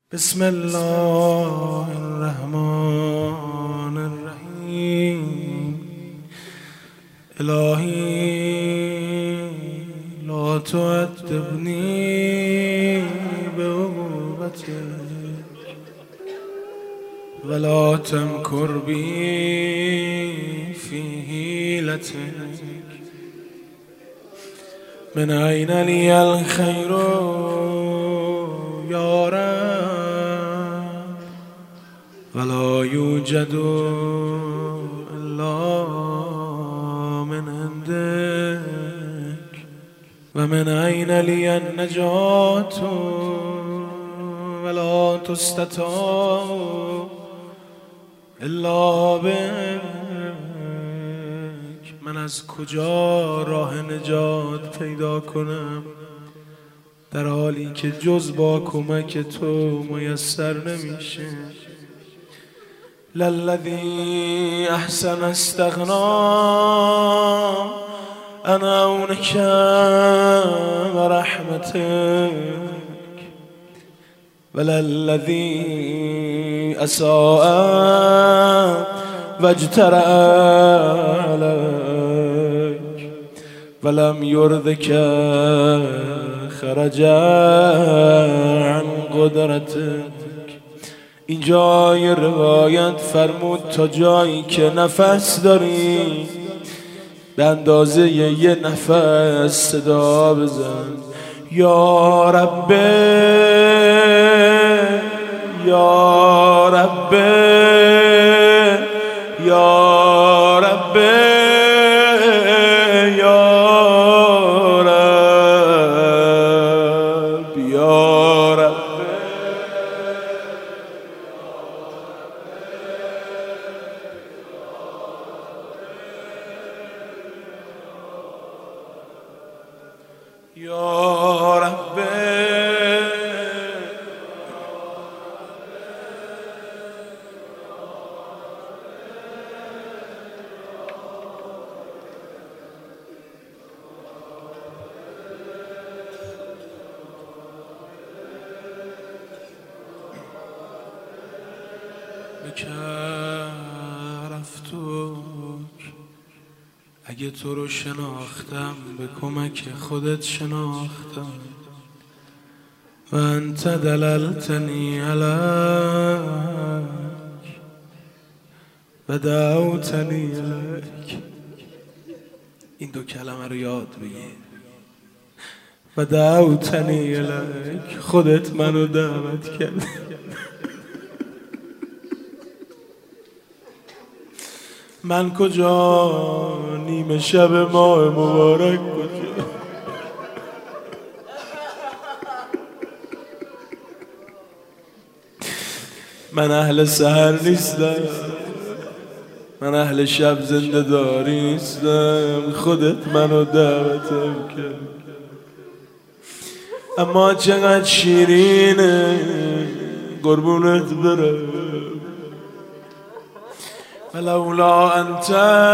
بسم الله الرحمن الرحیم. الهی لا تعذبنی بعقوبتک ولا تمکر بی فی حیلتک. من أين لي الخير يا رب ولا يوجد إلا من عندك. ومن أين لي النجاة ولا تستطاع إلا بك. من از کجا راه نجات پیدا کنم در حالی که جز با کمک تو میسر نمیشه. للذی احسن استغنا عن عونک و رحمتک وللذی اساء واجترأ عليك ولم يرضك خرج عن قدرتك. اینجای روایت فرمود تا جایی که نفس داری به اندازه یه نفس صدا بزن یا رب یا رب یا رب یا رب یا رب. یا رب بک رفتک. اگه تو رو شناختم به کمک خودت شناختم و انت دللتنی علیک و دعوتنی الیک. این دو کلمه رو یاد بگیر. و دعوتنی الیک، خودت منو دعوت کردی. من کجا نیمه شب ماه مبارک کجا؟ من اهل سحر نیستم، من اهل شب زنده داری نیستم، خودت منو دعوتم کرد. اما چقدر شیرینه قربونت برم. ولولا انت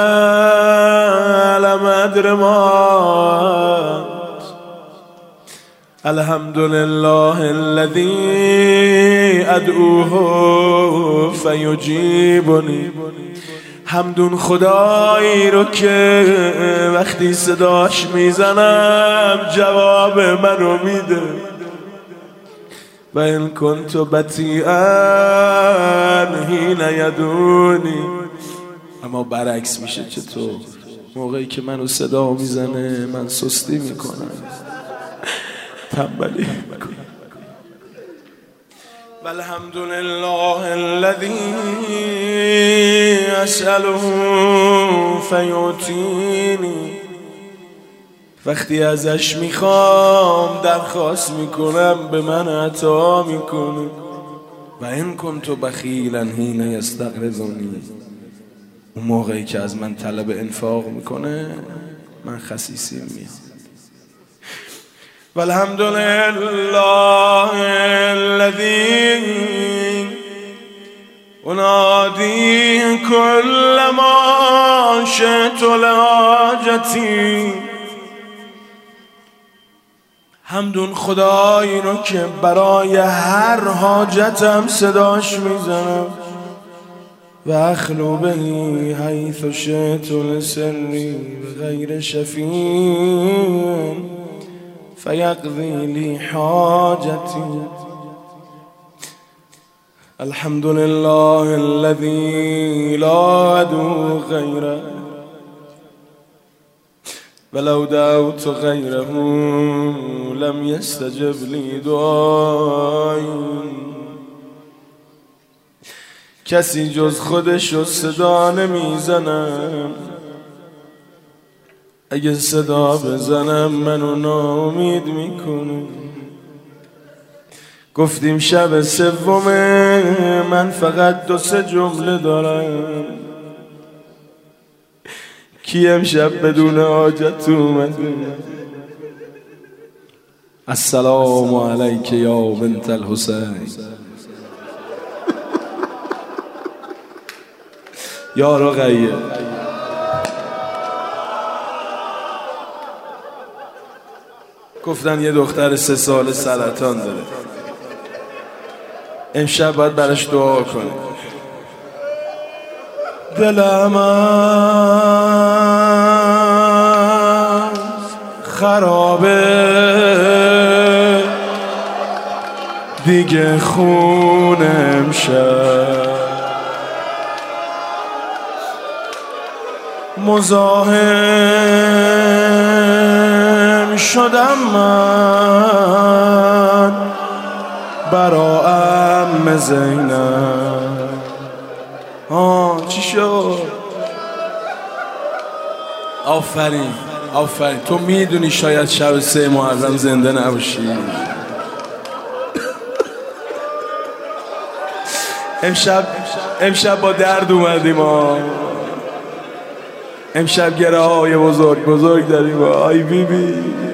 لم ادر ما انت. الحمد لله الذي ادعوه فیجیبنی. حمدون خدایی رو که وقتی صداش میزنم جواب منو میده. و این کنت بطیئا حین یدونی. اما برعکس میشه چطور؟ موقعی که منو صدا میزنه من سستی میکنم، تنبلی میکنم. والحمد لله الذی اسأله فیعطینی. وقتی ازش میخوام درخواست میکنم به من عطا میکنه. و این کنت بخیلا حین یستقرضنی. اون موقعی که از من طلب انفاق میکنه من خسیسی میام. والحمد لله الذی انادی کل ما شئت لحاجتی. همدون خدایی رو که برای هر حاجتم صداش میزنم و اخلو بهی حیث شئت لسری بغیر شفیع فیقضی لی حاجتی. الحمد لله الذي لا أدعو غيره ولو دعوت غيره لم يستجب لي دعایی. کسی جز خودشو صدا نمیزنم، اگه صدا بزنم منو ناامید میکنه. گفتیم شب سومه، من فقط 2-3 جمله دارم. کی امشب بدون حاجت اومده؟ السلام علیک یا بنت الحسین. یا رقیه گفتن یه دختر 3 ساله سرطان داره، امشب باید براش دعا کنه. دلم از خرابه دیگه خون امشب، مزاحم شدم من برا عم زینب. چی شد؟ آفرین آفرین، تو میدونی شاید شب 3 محرم زنده نباشی. امشب با درد اومدیم امشب گره های بزرگ داریم. آی بی بی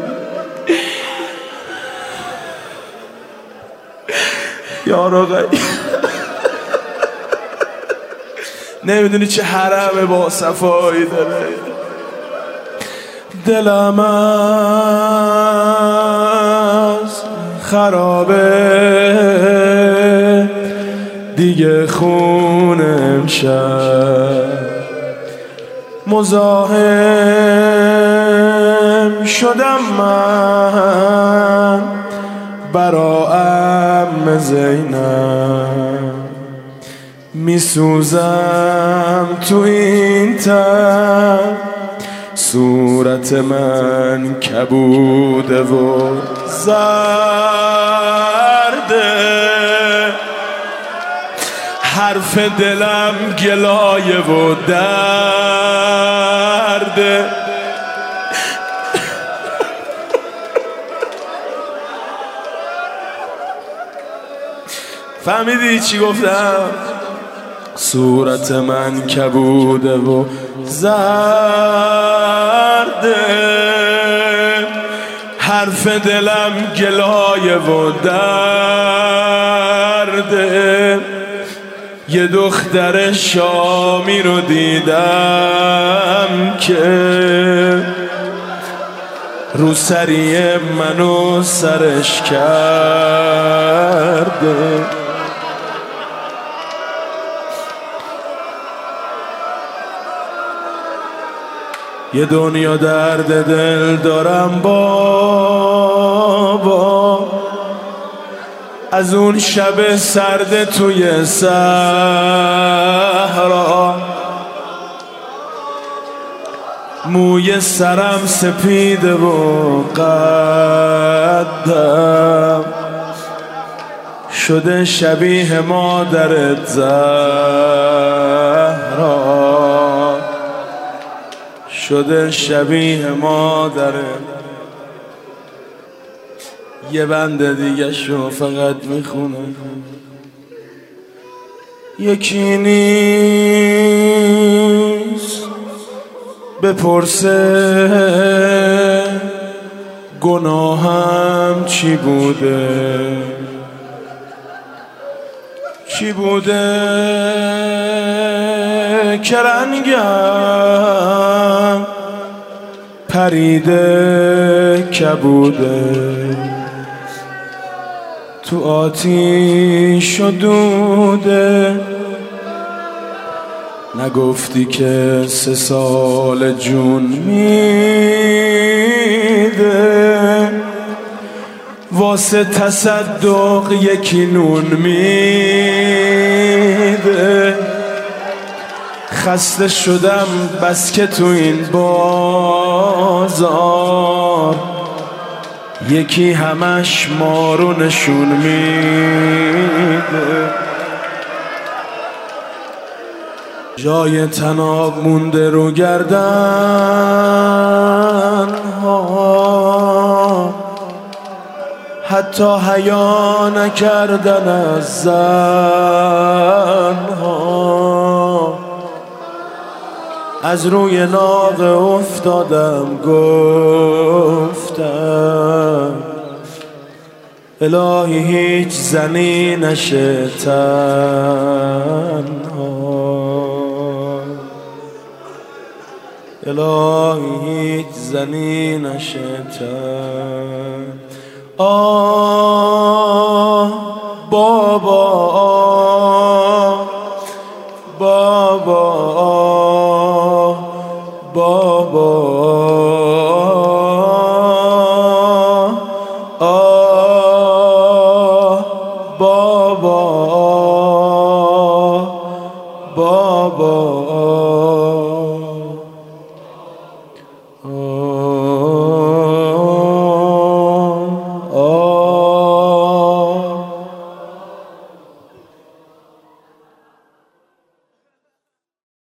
یا رقیه نمیدونی چه حرم با صفایی داره. دلم از خرابه دیگه خون امشب، مزاحم شدم من برا عم زینب. میسوزم تو این تن، صورت من کبوده و زرده، حرف دلم گلایه و درده. فهمیدی چی گفتم؟ صورت من کبوده و زرده، حرف دلم گلایه و درده. یه دختر شامی رو دیدم که روسری منو سرش کرده. یه دنیا درد دل دارم بابا، از اون شب سرد توی صحرا. موی سرم سپیده و قدم شده شبیه مادرت زهرا، شده شبیه مادرت. یه بند دیگه شو فقط میخونم. یکی نیست بپرسه گناهم چی بوده، چی بوده که رنگم پریده کبوده تو آتیش و دوده. نگفتی که 3 سال جون میده واسه تصدق یکی نون میده. خسته شدم بس که تو این بازار یکی همش ما رو نشون میده. جای تناب مونده رو گردن ها حتی حیا نکردن از زن ها. از روی ناقه افتادم گفتم الهی هیچ زنی نشه تنها. الهی هیچ زنی نشه تنها.